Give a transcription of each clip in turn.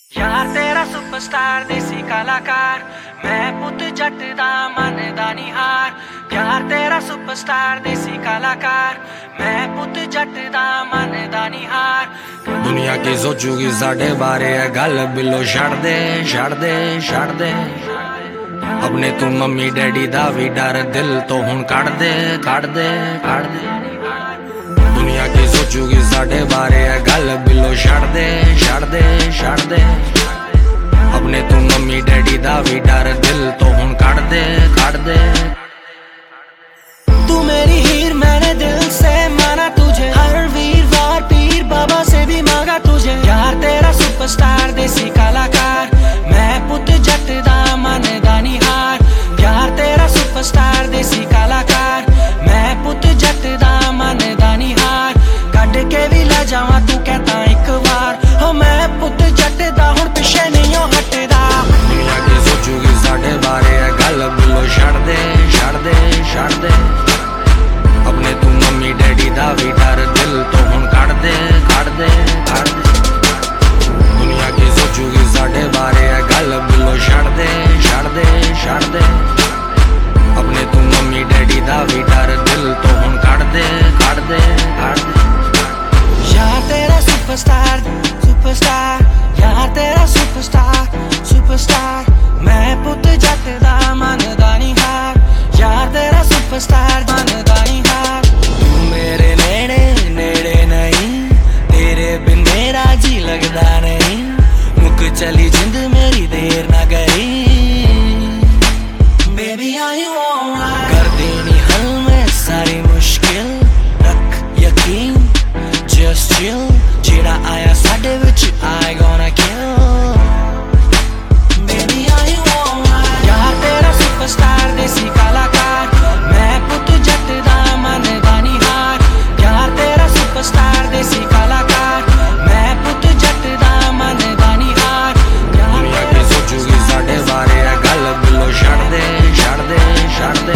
यार तेरा सुपरस्टार देसी कलाकार, मैं पुत जट दा मनदा नी हार। यार तेरा सुपरस्टार देसी कलाकार, मैं पुत जट दा मनदा नी हार। दुनिया की सोचूगी साढ़े बारे है गल बिलो छड़ दे छड़ दे छड़ दे। अपने तू मम्मी डैडी दा भी डर दिल तो हुण कढ़ दे कढ़ दे कढ़ दे। दुनिया की सोचूगी साढ़े बारे है गल बिलो छड़ दे छड़ दे छड़ दे। अपने तू मम्मी डैडी दा भी डर दिल तो हुण कढ़ दे कढ़ दे। तू मेरी हीर मैंने दिल से माना तुझे, हर वीरवार पीर बाबा से भी मांगा तुझे। यार तेरा सुपरस्टार देसी कलाकार, मैं पुत जट दा मनदा नी हार। यार तेरा सुपरस्टार देसी कलाकार, मैं पुत जट दा मनदा नी हार। कड के भी ला जावां तू कहता एक बार, हो मैं पुत जट दा हुण पिछे नहीं हो हटदा। दुनिया की सोचूगी साढ़े बारे है गल बिलो छड़ दे छड़ दे छड़ दे। अपने तू मम्मी डैडी दा भी डर दिल तो हुण कढ़ दे कढ़ दे कढ़ दे। दुनिया की सोचूगी साढ़े बारे है गल बिलो छड़ दे छड़ दे छड़ दे। अपने तू मम्मी डैडी दा भी डर दिल तो हुण कढ़ दे कढ़ दे कढ़ दे। यार तेरा सुपरस्टार सुपरस्टार, यार तेरा सुपरस्टार सुपरस्टार, मैं पुत जट दा मनदा नी हार। यार तेरा सुपरस्टार मनदा नी हार। तू मेरे नेड़े नेड़े नहीं, तेरे बिन मेरा जी लगदा नहीं। मुक चली जिंद मेरी देर ना करी, Baby are you alright? कर देनी हल में सारी मुश्किल। रख यकीन just chill, जेड़ा आया साडे विच I gonna kill। Baby are you alright? यार तेरा सुपरस्टार देसी कलाकार, मैं पुत जट दा मनदा नी हार। यार तेरा सुपरस्टार देसी कलाकार, मैं पुत जट दा मनदा नी हार। दुनिया की सोचूगी साढ़े बारे है गल बिलो छड़ दे छड़ दे छड़ दे।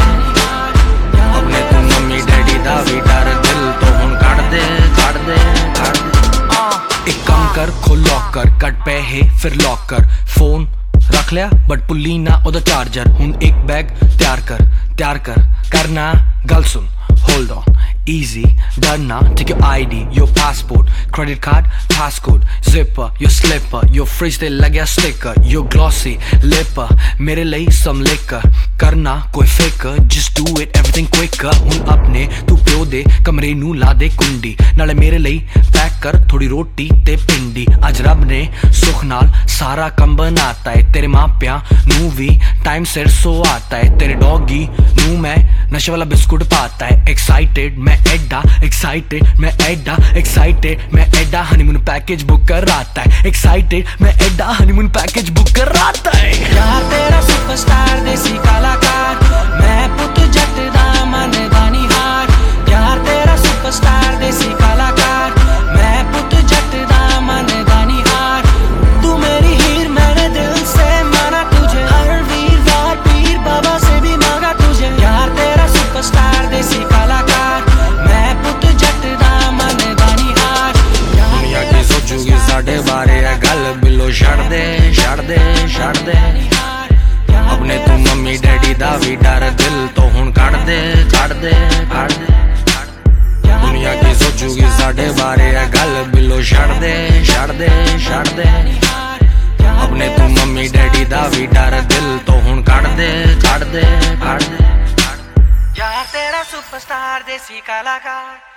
अपने तू मम्मी डैडी दा भी डर दिल तो हुण कढ़ दे कढ़ दे कढ़ दे। एक काम कर खोल लॉकर, कट पैहे फिर लॉकर। फोन रख लिया बट पुल्ली ना ओदा चार्जर। हुण एक बैग तैयार कर करना गल सुन। होल्ड ऑन easy डरना, take your ID, your passport, credit card, passcode, zipper, your slipper, your fridge ते लग्या sticker, your glossy lipper, मेरे ਲਈ some liquor। करना कोई फिकर, just do it everything quicker। हुण अपने तू प्यो दे कमरे नू ला दे कुंडी, नाले मेरे ਲਈ पैक कर थोड़ी रोटी ते पिंडी। अज रब ने सुख नाल सारा कम बनाता है, तेरे मापियां नू भी टाइम सिर सो आता है। तेरे डॉगी नू मैं नशे वाला बिस्कुट पाता है। एक्साइटेड मैं एडा एक्साइटेड मैं एडा एक्साइटेड मैं एडा हनीमून पैकेज बुक कर राता है। एक्साइटेड मैं एडा हनीमून पैकेज बुक कर राता है। यार तेरा सुपरस्टार देसी कलाकार, मैं पुत जट दा मनदा नी हार। यार तेरा सुपरस्टार देसी कलाकार, मैं पुत जट दा मनदा नी हार। तू मेरी हीर मैंने दिल से माना तुझे, हर वीरवार पीर बाबा से भी मांगा तुझे। यार तेरा सुपरस्टार देसी कलाकार, मैं पुत जट दा मनदा नी हार। दुनिया की सोचूगी साढ़े बारे है गल बिलो छड़ दे छड़ दे छड़ दे। अपने तू मम्मी डैडी दा भी डर दिल तो हुण कढ़ दे कढ़ दे कढ़ दे। दुनिया की सोचूगी साढ़े बारे है गल बिलो छड़ दे छड़ दे छड़ दे। अपने तू मम्मी डैडी दा भी डर दिल तो हुण कढ़ दे कढ़ दे कढ़ दे। यार तेरा सुपरस्टार देसी कलाकार।